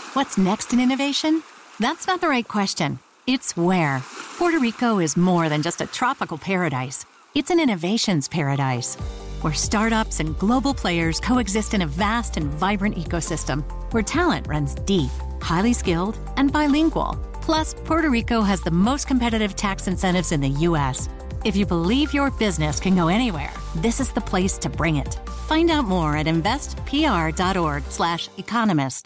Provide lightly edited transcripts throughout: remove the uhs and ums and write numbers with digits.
What's next in innovation? That's not the right question. It's where. Puerto Rico is more than just a tropical paradise. It's an innovations paradise, where startups and global players coexist in a vast and vibrant ecosystem, where talent runs deep, highly skilled, and bilingual. Plus, Puerto Rico has the most competitive tax incentives in the U.S. If you believe your business can go anywhere, this is the place to bring it. Find out more at investpr.org/economist.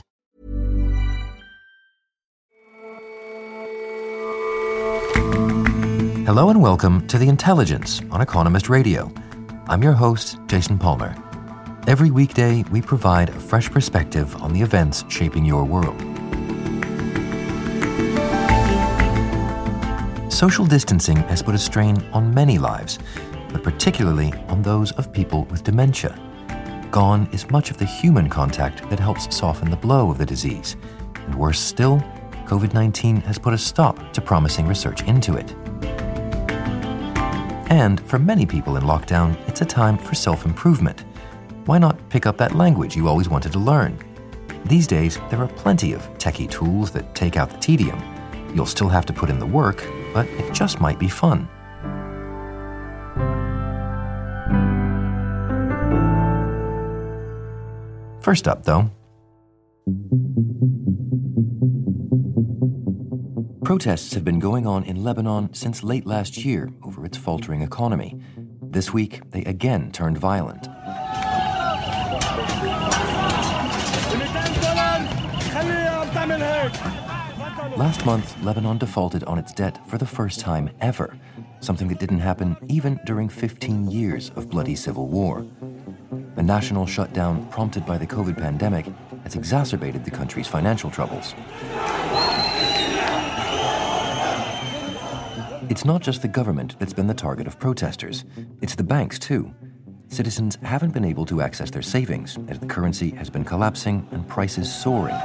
Hello and welcome to The Intelligence on Economist Radio. I'm your host, Jason Palmer. Every weekday, we provide a fresh perspective on the events shaping your world. Social distancing has put a strain on many lives, but particularly on those of people with dementia. Gone is much of the human contact that helps soften the blow of the disease. And worse still, COVID-19 has put a stop to promising research into it. And for many people in lockdown, it's a time for self-improvement. Why not pick up that language you always wanted to learn? These days, there are plenty of techie tools that take out the tedium. You'll still have to put in the work, but it just might be fun. First up, though, protests have been going on in Lebanon since late last year over its faltering economy. This week, they again turned violent. Last month, Lebanon defaulted on its debt for the first time ever, something that didn't happen even during 15 years of bloody civil war. The national shutdown prompted by the COVID pandemic has exacerbated the country's financial troubles. It's not just the government that's been the target of protesters. It's the banks, too. Citizens haven't been able to access their savings as the currency has been collapsing and prices soaring.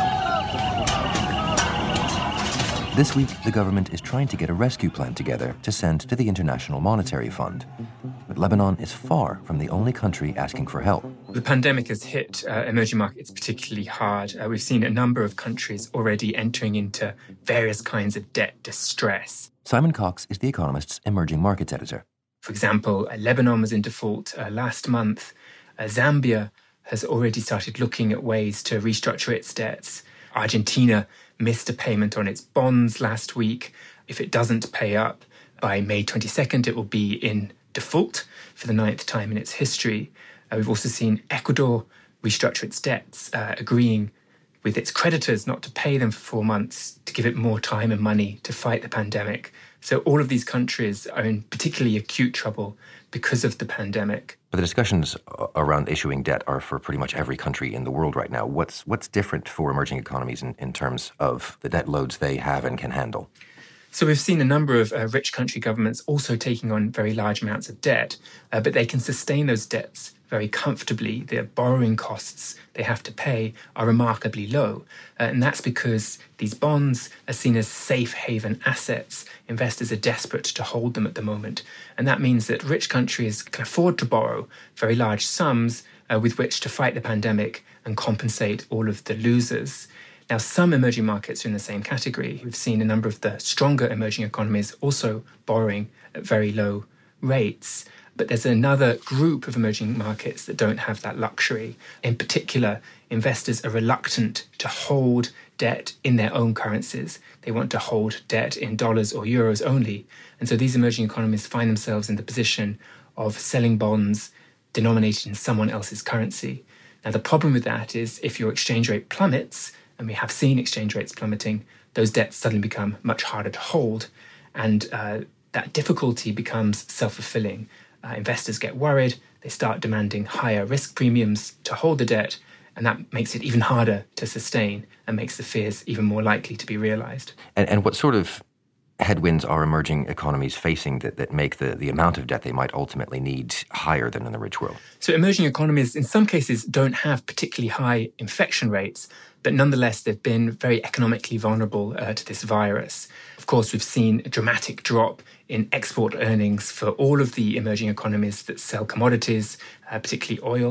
This week, the government is trying to get a rescue plan together to send to the International Monetary Fund. But Lebanon is far from the only country asking for help. The pandemic has hit emerging markets particularly hard. We've seen a number of countries already entering into various kinds of debt distress. Simon Cox is The Economist's emerging markets editor. For example, Lebanon was in default last month. Zambia has already started looking at ways to restructure its debts. Argentina missed a payment on its bonds last week. If it doesn't pay up by May 22nd, it will be in default for the 9th time in its history. We've also seen Ecuador restructure its debts, agreeing with its creditors not to pay them for 4 months to give it more time and money to fight the pandemic. So all of these countries are in particularly acute trouble because of the pandemic. But the discussions around issuing debt are for pretty much every country in the world right now. What's different for emerging economies in terms of the debt loads they have and can handle? So we've seen a number of rich country governments also taking on very large amounts of debt, but they can sustain those debts very comfortably. Their borrowing costs they have to pay are remarkably low. And that's because these bonds are seen as safe haven assets. Investors are desperate to hold them at the moment. And that means that rich countries can afford to borrow very large sums with which to fight the pandemic and compensate all of the losers. Now, some emerging markets are in the same category. We've seen a number of the stronger emerging economies also borrowing at very low rates. But there's another group of emerging markets that don't have that luxury. In particular, investors are reluctant to hold debt in their own currencies. They want to hold debt in dollars or euros only. And so these emerging economies find themselves in the position of selling bonds denominated in someone else's currency. Now, the problem with that is if your exchange rate plummets, and we have seen exchange rates plummeting, those debts suddenly become much harder to hold. And that difficulty becomes self-fulfilling. Investors get worried, they start demanding higher risk premiums to hold the debt, and that makes it even harder to sustain and makes the fears even more likely to be realised. And what sort of headwinds are emerging economies facing that make the amount of debt they might ultimately need higher than in the rich world? So emerging economies, in some cases, don't have particularly high infection rates, but nonetheless, they've been very economically vulnerable to this virus. Of course, we've seen a dramatic drop in export earnings for all of the emerging economies that sell commodities, particularly oil.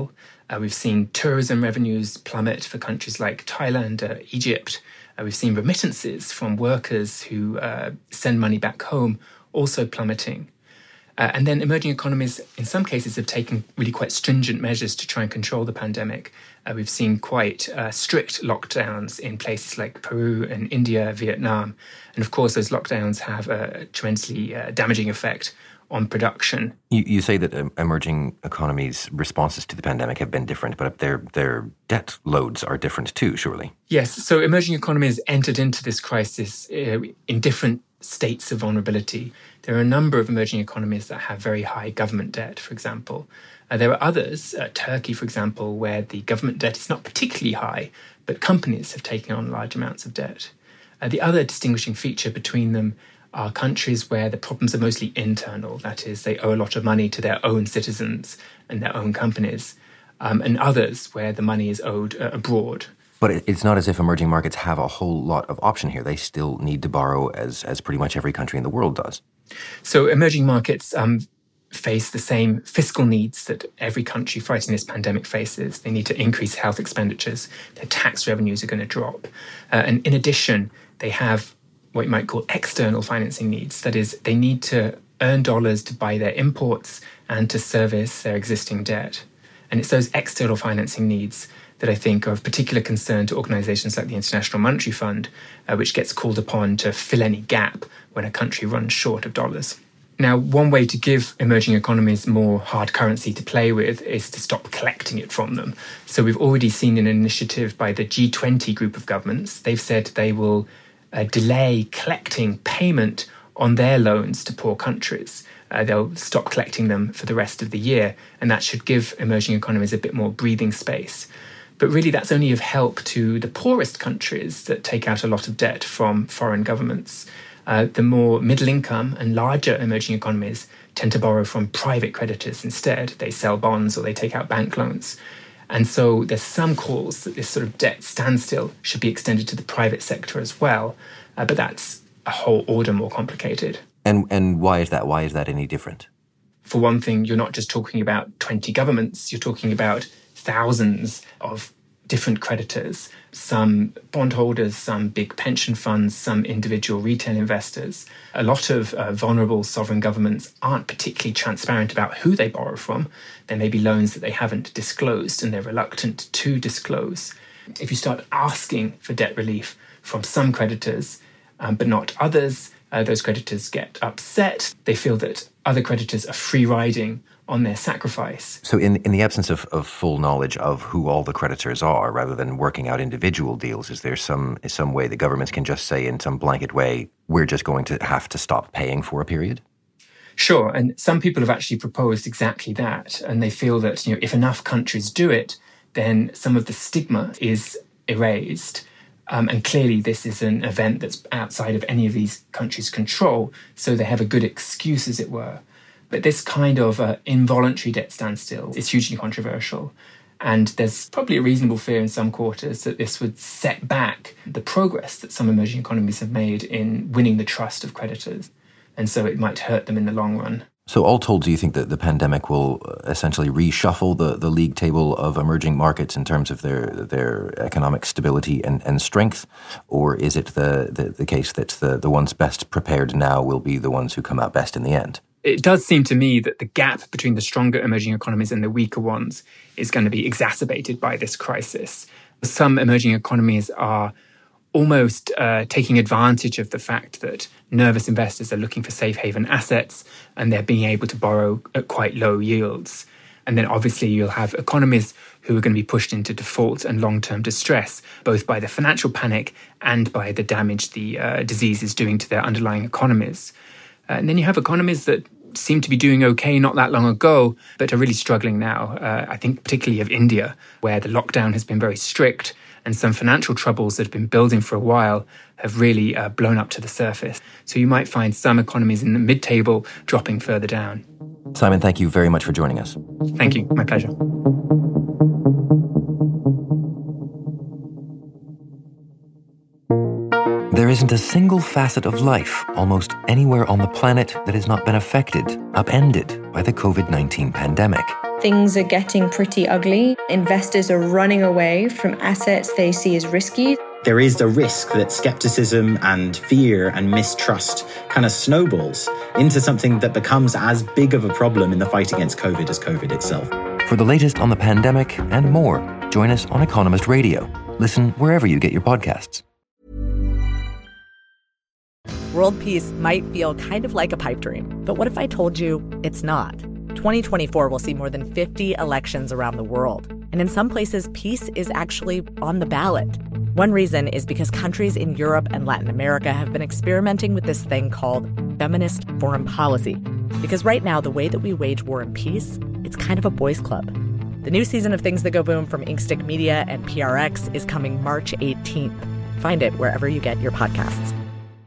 We've seen tourism revenues plummet for countries like Thailand, Egypt. We've seen remittances from workers who send money back home also plummeting. And then emerging economies, in some cases, have taken really quite stringent measures to try and control the pandemic. We've seen quite strict lockdowns in places like Peru and India, Vietnam. And of course, those lockdowns have a tremendously damaging effect on production. You say that emerging economies' responses to the pandemic have been different, but their debt loads are different too, surely? Yes. So emerging economies entered into this crisis in different states of vulnerability. There are a number of emerging economies that have very high government debt, for example. There are others, Turkey, for example, where the government debt is not particularly high, but companies have taken on large amounts of debt. The other distinguishing feature between them are countries where the problems are mostly internal. That is, they owe a lot of money to their own citizens and their own companies, and others where the money is owed abroad. But it's not as if emerging markets have a whole lot of option here. They still need to borrow as pretty much every country in the world does. So emerging markets face the same fiscal needs that every country fighting this pandemic faces. They need to increase health expenditures. Their tax revenues are going to drop. And in addition, they have what you might call external financing needs. That is, they need to earn dollars to buy their imports and to service their existing debt. And it's those external financing needs that I think are of particular concern to organisations like the International Monetary Fund, which gets called upon to fill any gap when a country runs short of dollars. Now, one way to give emerging economies more hard currency to play with is to stop collecting it from them. So we've already seen an initiative by the G20 group of governments. They've said they will delay collecting payment on their loans to poor countries. They'll stop collecting them for the rest of the year, and that should give emerging economies a bit more breathing space. But really, that's only of help to the poorest countries that take out a lot of debt from foreign governments. The more middle income and larger emerging economies tend to borrow from private creditors instead. They sell bonds or they take out bank loans. And so there's some calls that this sort of debt standstill should be extended to the private sector as well. But that's a whole order more complicated. And why is that? Why is that any different? For one thing, you're not just talking about 20 governments. You're talking about thousands of different creditors, some bondholders, some big pension funds, some individual retail investors. A lot of vulnerable sovereign governments aren't particularly transparent about who they borrow from. There may be loans that they haven't disclosed and they're reluctant to disclose. If you start asking for debt relief from some creditors, but not others, those creditors get upset. They feel that other creditors are free-riding on their sacrifice. So in the absence of full knowledge of who all the creditors are, rather than working out individual deals, is there some way the governments can just say in some blanket way, we're just going to have to stop paying for a period? Sure, and some people have actually proposed exactly that, and they feel that if enough countries do it, then some of the stigma is erased. And clearly this is an event that's outside of any of these countries' control, so they have a good excuse, as it were. But this kind of involuntary debt standstill is hugely controversial. And there's probably a reasonable fear in some quarters that this would set back the progress that some emerging economies have made in winning the trust of creditors. And so it might hurt them in the long run. So all told, do you think that the pandemic will essentially reshuffle the league table of emerging markets in terms of their economic stability and strength? Or is it the case that the ones best prepared now will be the ones who come out best in the end? It does seem to me that the gap between the stronger emerging economies and the weaker ones is going to be exacerbated by this crisis. Some emerging economies are almost taking advantage of the fact that nervous investors are looking for safe haven assets and they're being able to borrow at quite low yields. And then obviously you'll have economies who are going to be pushed into default and long-term distress, both by the financial panic and by the damage the disease is doing to their underlying economies. And then you have economies that seem to be doing okay not that long ago, but are really struggling now. I think particularly of India, where the lockdown has been very strict and some financial troubles that have been building for a while have really blown up to the surface. So you might find some economies in the mid-table dropping further down. Simon, thank you very much for joining us. Thank you. My pleasure. There isn't a single facet of life almost anywhere on the planet that has not been affected, upended by the COVID-19 pandemic. things are getting pretty ugly. Investors are running away from assets they see as risky. There is a risk that skepticism and fear and mistrust kind of snowballs into something that becomes as big of a problem in the fight against COVID as COVID itself. For the latest on the pandemic and more, join us on Economist Radio. Listen wherever you get your podcasts. World peace might feel kind of like a pipe dream, but what if I told you it's not? 2024 will see more than 50 elections around the world, and in some places, peace is actually on the ballot. One reason is because countries in Europe and Latin America have been experimenting with this thing called feminist foreign policy. Because right now, the way that we wage war and peace, it's kind of a boys' club. The new season of Things That Go Boom from Inkstick Media and PRX is coming March 18th. Find it wherever you get your podcasts.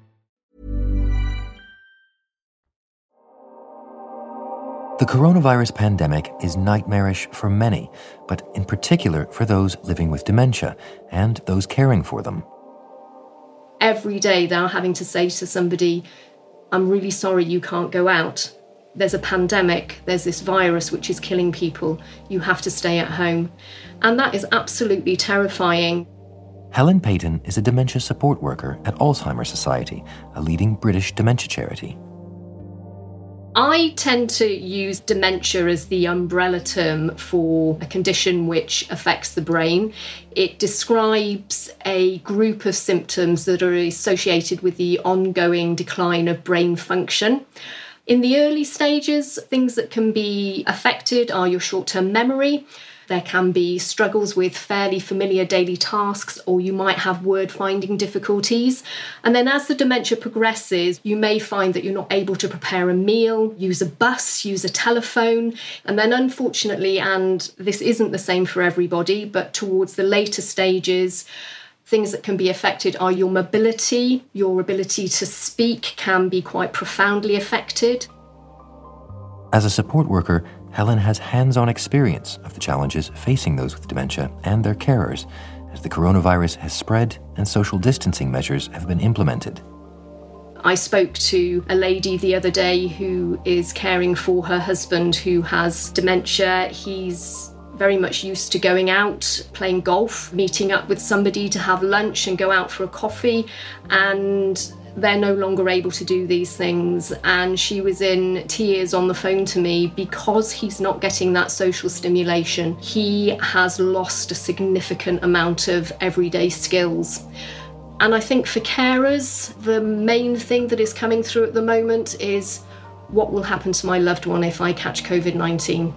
The coronavirus pandemic is nightmarish for many, but in particular for those living with dementia and those caring for them. Every day they're having to say to somebody, I'm really sorry you can't go out. There's a pandemic, there's this virus which is killing people. You have to stay at home. And that is absolutely terrifying. Helen Payton is a dementia support worker at Alzheimer's Society, a leading British dementia charity. I tend to use dementia as the umbrella term for a condition which affects the brain. It describes a group of symptoms that are associated with the ongoing decline of brain function. In the early stages, things that can be affected are your short-term memory. There can be struggles with fairly familiar daily tasks, or you might have word-finding difficulties. And then as the dementia progresses, you may find that you're not able to prepare a meal, use a bus, use a telephone. And then unfortunately, and this isn't the same for everybody, but towards the later stages, things that can be affected are your mobility, your ability to speak can be quite profoundly affected. As a support worker, Helen has hands-on experience of the challenges facing those with dementia and their carers as the coronavirus has spread and social distancing measures have been implemented. I spoke to a lady the other day who is caring for her husband who has dementia. He's very much used to going out, playing golf, meeting up with somebody to have lunch and go out for a coffee, and they're no longer able to do these things. And she was in tears on the phone to me because he's not getting that social stimulation. He has lost a significant amount of everyday skills. And I think for carers, the main thing that is coming through at the moment is what will happen to my loved one if I catch COVID-19?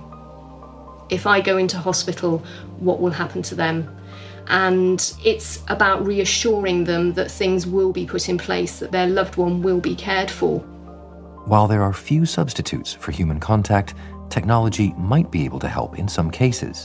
If I go into hospital, what will happen to them? And it's about reassuring them that things will be put in place, that their loved one will be cared for. While there are few substitutes for human contact, technology might be able to help in some cases.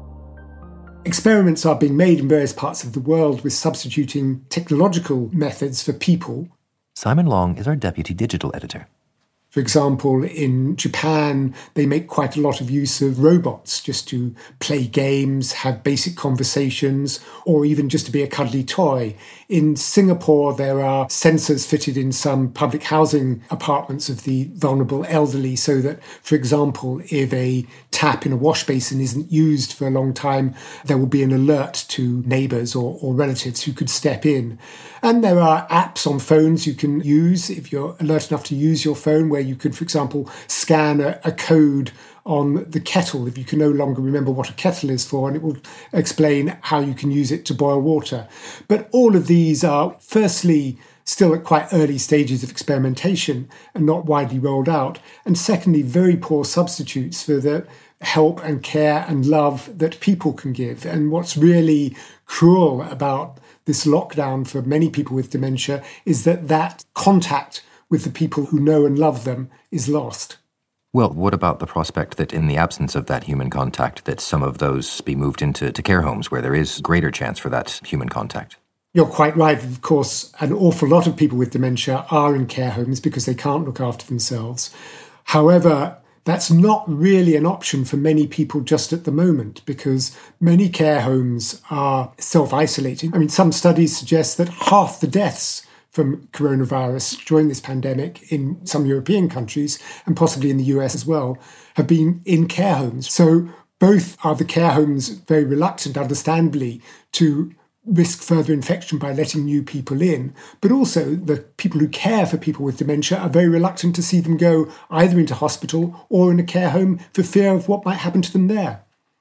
Experiments are being made in various parts of the world with substituting technological methods for people. Simon Long is our deputy digital editor. For example, in Japan, they make quite a lot of use of robots just to play games, have basic conversations, or even just to be a cuddly toy. In Singapore, there are sensors fitted in some public housing apartments of the vulnerable elderly so that, for example, if a tap in a wash basin isn't used for a long time, there will be an alert to neighbours or relatives who could step in. And there are apps on phones you can use if you're alert enough to use your phone, where you could, for example, scan a code on the kettle if you can no longer remember what a kettle is for, and it will explain how you can use it to boil water. But all of these are, firstly, still at quite early stages of experimentation and not widely rolled out. And secondly, very poor substitutes for the help and care and love that people can give. And what's really cruel about this lockdown for many people with dementia is that contact with the people who know and love them is lost. Well, what about the prospect that in the absence of that human contact, that some of those be moved into care homes where there is greater chance for that human contact? You're quite right. Of course, an awful lot of people with dementia are in care homes because they can't look after themselves. However, that's not really an option for many people just at the moment, because many care homes are self-isolating. I mean, some studies suggest that half the deaths from coronavirus during this pandemic in some European countries and possibly in the US as well have been in care homes. So both are the care homes very reluctant, understandably, to risk further infection by letting new people in, but also the people who care for people with dementia are very reluctant to see them go either into hospital or in a care home for fear of what might happen to them there.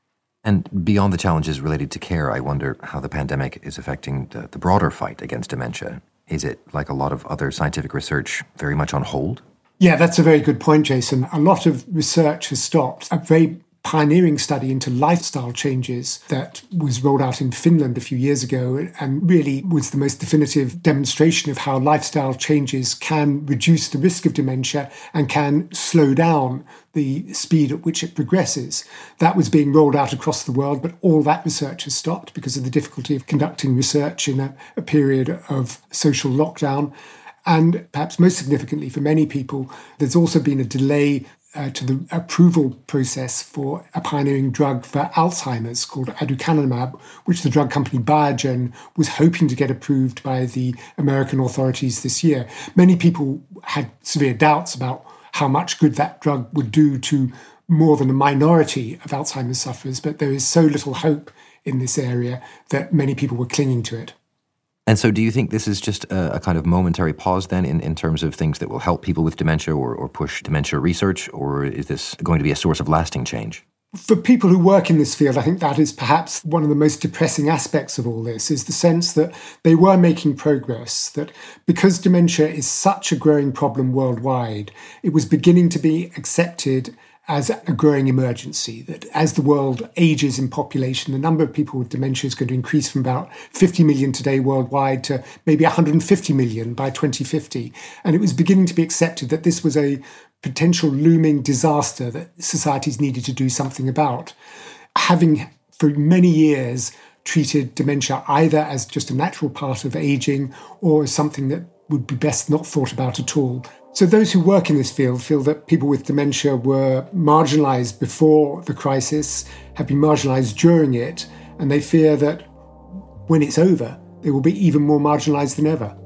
And beyond the challenges related to care, I wonder how the pandemic is affecting the broader fight against dementia. Is it, like a lot of other scientific research, very much on hold? Yeah, that's a very good point, Jason. A lot of research has stopped. A very pioneering study into lifestyle changes that was rolled out in Finland a few years ago and really was the most definitive demonstration of how lifestyle changes can reduce the risk of dementia and can slow down the speed at which it progresses. That was being rolled out across the world, but all that research has stopped because of the difficulty of conducting research in a period of social lockdown. And perhaps most significantly for many people, there's also been a delay to the approval process for a pioneering drug for Alzheimer's called aducanumab, which the drug company Biogen was hoping to get approved by the American authorities this year. Many people had severe doubts about how much good that drug would do to more than a minority of Alzheimer's sufferers, but there is so little hope in this area that many people were clinging to it. And so do you think this is just a kind of momentary pause then in terms of things that will help people with dementia or push dementia research, or is this going to be a source of lasting change? For people who work in this field, I think that is perhaps one of the most depressing aspects of all this, is the sense that they were making progress, that because dementia is such a growing problem worldwide, it was beginning to be accepted as a growing emergency, that as the world ages in population, the number of people with dementia is going to increase from about 50 million today worldwide to maybe 150 million by 2050. And it was beginning to be accepted that this was a potential looming disaster that societies needed to do something about. Having for many years treated dementia either as just a natural part of aging or as something that would be best not thought about at all. So those who work in this field feel that people with dementia were marginalised before the crisis, have been marginalised during it, and they fear that when it's over, they will be even more marginalised than ever.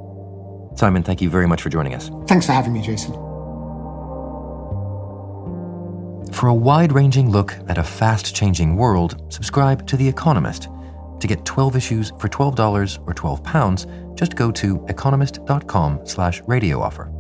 Simon, thank you very much for joining us. Thanks for having me, Jason. For a wide-ranging look at a fast-changing world, subscribe to The Economist. To get 12 issues for $12 or £12, just go to economist.com/radio offer.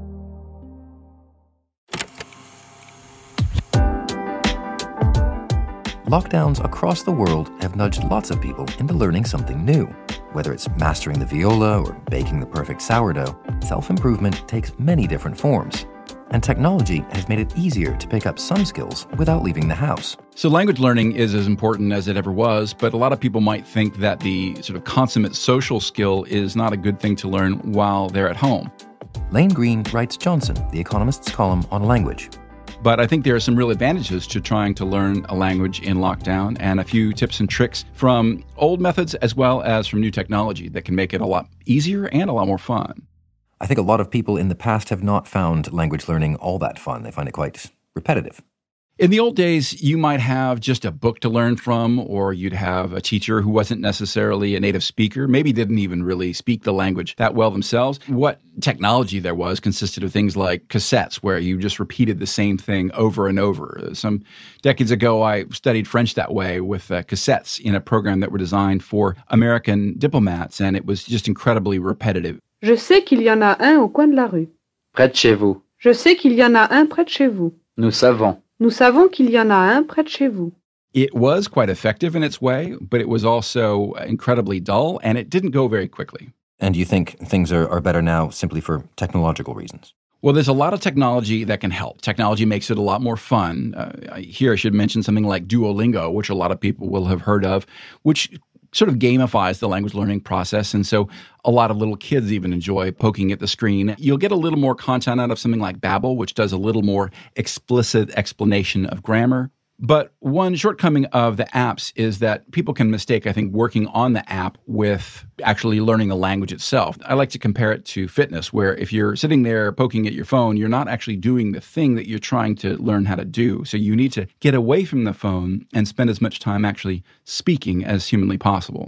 Lockdowns across the world have nudged lots of people into learning something new. Whether it's mastering the viola or baking the perfect sourdough, self-improvement takes many different forms. And technology has made it easier to pick up some skills without leaving the house. So language learning is as important as it ever was, but a lot of people might think that the sort of consummate social skill is not a good thing to learn while they're at home. Lane Greene writes Johnson, The Economist's column on language. But I think there are some real advantages to trying to learn a language in lockdown, and a few tips and tricks from old methods as well as from new technology that can make it a lot easier and a lot more fun. I think a lot of people in the past have not found language learning all that fun. They find it quite repetitive. In the old days, you might have just a book to learn from, or you'd have a teacher who wasn't necessarily a native speaker, maybe didn't even really speak the language that well themselves. What technology there was consisted of things like cassettes, where you just repeated the same thing over and over. Some decades ago, I studied French that way with cassettes in a program that were designed for American diplomats, and it was just incredibly repetitive. Je sais qu'il y en a un au coin de la rue. Près de chez vous. Je sais qu'il y en a un près de chez vous. Nous savons. Nous savons qu'il y en a un près de chez vous. It was quite effective in its way, but it was also incredibly dull, and it didn't go very quickly. And you think things are better now simply for technological reasons? Well, there's a lot of technology that can help. Technology makes it a lot more fun. Here I should mention something like Duolingo, which a lot of people will have heard of, which sort of gamifies the language learning process. And so a lot of little kids even enjoy poking at the screen. You'll get a little more content out of something like Babbel, which does a little more explicit explanation of grammar. But one shortcoming of the apps is that people can mistake, I think, working on the app with actually learning the language itself. I like to compare it to fitness, where if you're sitting there poking at your phone, you're not actually doing the thing that you're trying to learn how to do. So you need to get away from the phone and spend as much time actually speaking as humanly possible.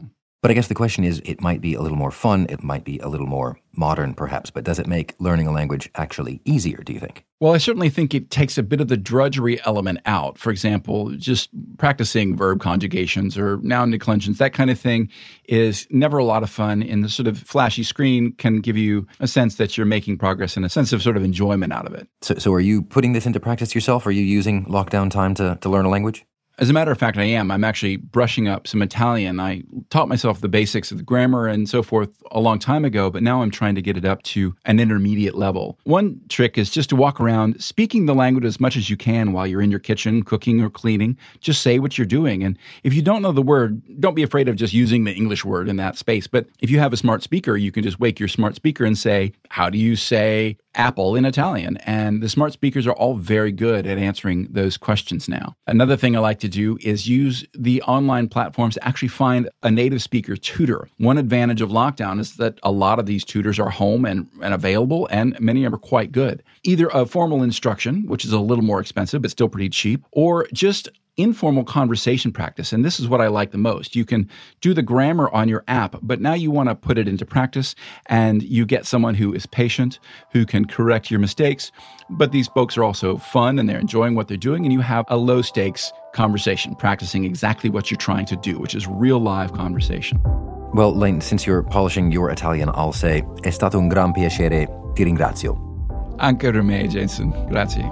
But I guess the question is, it might be a little more fun, it might be a little more modern perhaps, but does it make learning a language actually easier, do you think? Well, I certainly think it takes a bit of the drudgery element out. For example, just practicing verb conjugations or noun declensions, that kind of thing is never a lot of fun. And the sort of flashy screen can give you a sense that you're making progress and a sense of sort of enjoyment out of it. So are you putting this into practice yourself? Are you using lockdown time to learn a language? As a matter of fact, I am. I'm actually brushing up some Italian. I taught myself the basics of the grammar and so forth a long time ago, but now I'm trying to get it up to an intermediate level. One trick is just to walk around speaking the language as much as you can while you're in your kitchen, cooking or cleaning. Just say what you're doing. And if you don't know the word, don't be afraid of just using the English word in that space. But if you have a smart speaker, you can just wake your smart speaker and say, how do you say apple in Italian? And the smart speakers are all very good at answering those questions now. Another thing I like to do is use the online platforms to actually find a native speaker tutor. One advantage of lockdown is that a lot of these tutors are home and available, and many of them are quite good. Either a formal instruction, which is a little more expensive but still pretty cheap, or just informal conversation practice. And this is what I like the most. You can do the grammar on your app, but now you want to put it into practice, and you get someone who is patient, who can correct your mistakes. But these folks are also fun and they're enjoying what they're doing, and you have a low stakes conversation, practicing exactly what you're trying to do, which is real live conversation. Well, Lane, since you're polishing your Italian, I'll say, è stato un gran piacere, ti ringrazio. Anche per me, Jason. Grazie.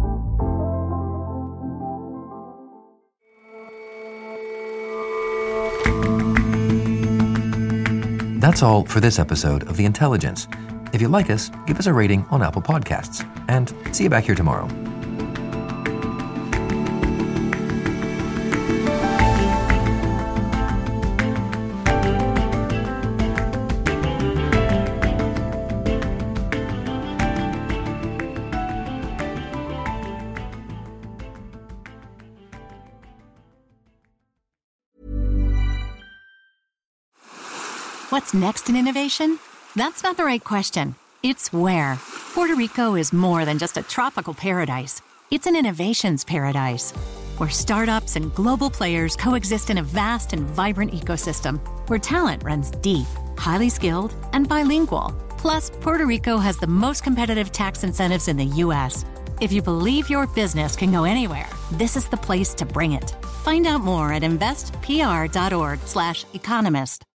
That's all for this episode of The Intelligence. If you like us, give us a rating on Apple Podcasts. And see you back here tomorrow. What's next in innovation? That's not the right question. It's where. Puerto Rico is more than just a tropical paradise. It's an innovations paradise, where startups and global players coexist in a vast and vibrant ecosystem, where talent runs deep, highly skilled, and bilingual. Plus, Puerto Rico has the most competitive tax incentives in the U.S. If you believe your business can go anywhere, this is the place to bring it. Find out more at investpr.org/economist.